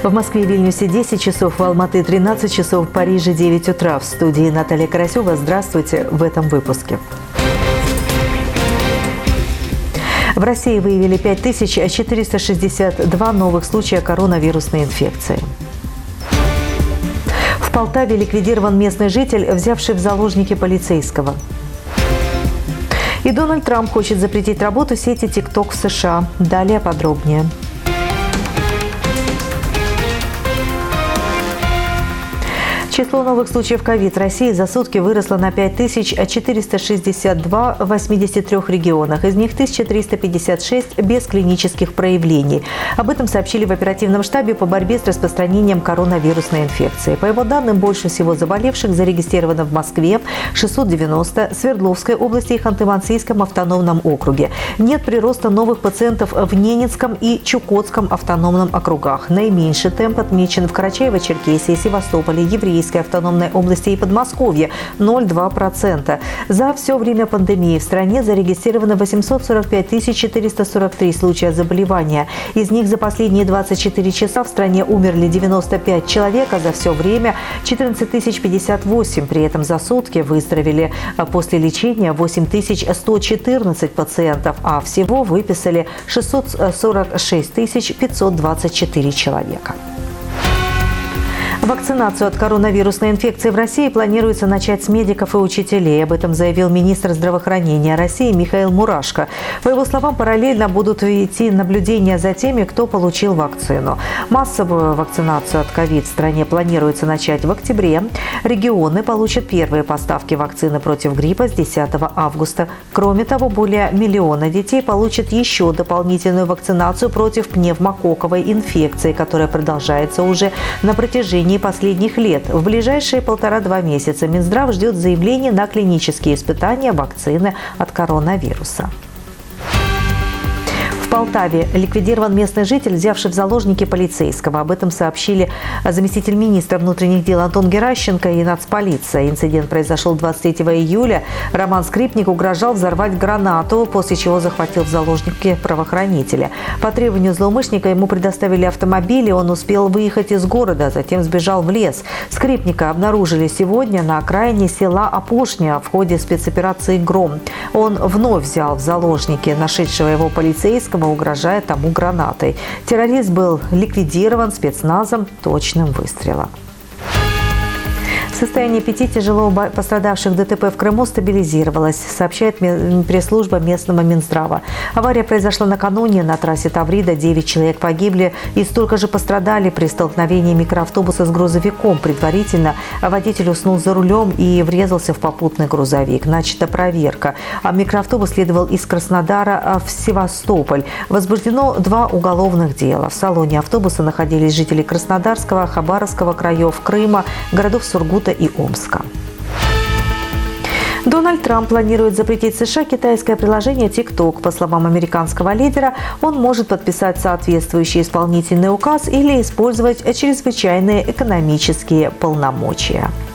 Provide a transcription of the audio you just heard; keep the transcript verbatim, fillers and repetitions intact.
В Москве и Вильнюсе десять часов, в Алматы тринадцать часов, в Париже девять утра. В студии Наталья Карасева. Здравствуйте в этом выпуске. В России выявили пять тысяч четыреста шестьдесят два новых случая коронавирусной инфекции. В Полтаве ликвидирован местный житель, взявший в заложники полицейского. И Дональд Трамп хочет запретить работу сети TikTok в США. Далее подробнее. Число новых случаев ковид в России за сутки выросло на пять тысяч четыреста шестьдесят два в восьмидесяти трёх регионах. Из них тысяча триста пятьдесят шесть без клинических проявлений. Об этом сообщили в оперативном штабе по борьбе с распространением коронавирусной инфекции. По его данным, больше всего заболевших зарегистрировано в Москве – шестьсот девяносто, Свердловской области и Ханты-Мансийском автономном округе. Нет прироста новых пациентов в Ненецком и Чукотском автономном округах. Наименьший темп отмечен в Карачаево-Черкесии, Севастополе, Еврейской автономной области и Подмосковье – ноль целых два десятых процента. За все время пандемии в стране зарегистрировано восемьсот сорок пять тысяч четыреста сорок три случая заболевания. Из них за последние двадцать четыре часа в стране умерли девяносто пять человек, а за все время четырнадцать тысяч пятьдесят восемь. При этом за сутки выздоровели после лечения восемь тысяч сто четырнадцать пациентов, а всего выписали шестьсот сорок шесть тысяч пятьсот двадцать четыре человека. Вакцинацию от коронавирусной инфекции в России планируется начать с медиков и учителей. Об этом заявил министр здравоохранения России Михаил Мурашко. По его словам, параллельно будут идти наблюдения за теми, кто получил вакцину. Массовую вакцинацию от ковид в стране планируется начать в октябре. Регионы получат первые поставки вакцины против гриппа с десятого августа. Кроме того, более миллиона детей получат еще дополнительную вакцинацию против пневмококковой инфекции, которая продолжается уже на протяжении последних лет. В ближайшие полтора-два месяца Минздрав ждет заявления на клинические испытания вакцины от коронавируса. В Полтаве ликвидирован местный житель, взявший в заложники полицейского. Об этом сообщили заместитель министра внутренних дел Антон Геращенко и нацполиция. Инцидент произошел двадцать третьего июля. Роман Скрипник угрожал взорвать гранату, после чего захватил в заложники правоохранителя. По требованию злоумышленника ему предоставили автомобиль, и он успел выехать из города, затем сбежал в лес. Скрипника обнаружили сегодня на окраине села Опошня в ходе спецоперации «Гром». Он вновь взял в заложники нашедшего его полицейского, угрожая тому гранатой. Террорист был ликвидирован спецназом точным выстрелом. Состояние пяти тяжело пострадавших ДТП в Крыму стабилизировалось, сообщает пресс-служба местного Минздрава. Авария произошла накануне на трассе Таврида. Девять человек погибли и столько же пострадали при столкновении микроавтобуса с грузовиком. Предварительно водитель уснул за рулем и врезался в попутный грузовик. Начата проверка. А микроавтобус следовал из Краснодара в Севастополь. Возбуждено два уголовных дела. В салоне автобуса находились жители Краснодарского, Хабаровского краев, Крыма, городов Сургута и Омска. Дональд Трамп планирует запретить в США китайское приложение TikTok. По словам американского лидера, он может подписать соответствующий исполнительный указ или использовать чрезвычайные экономические полномочия.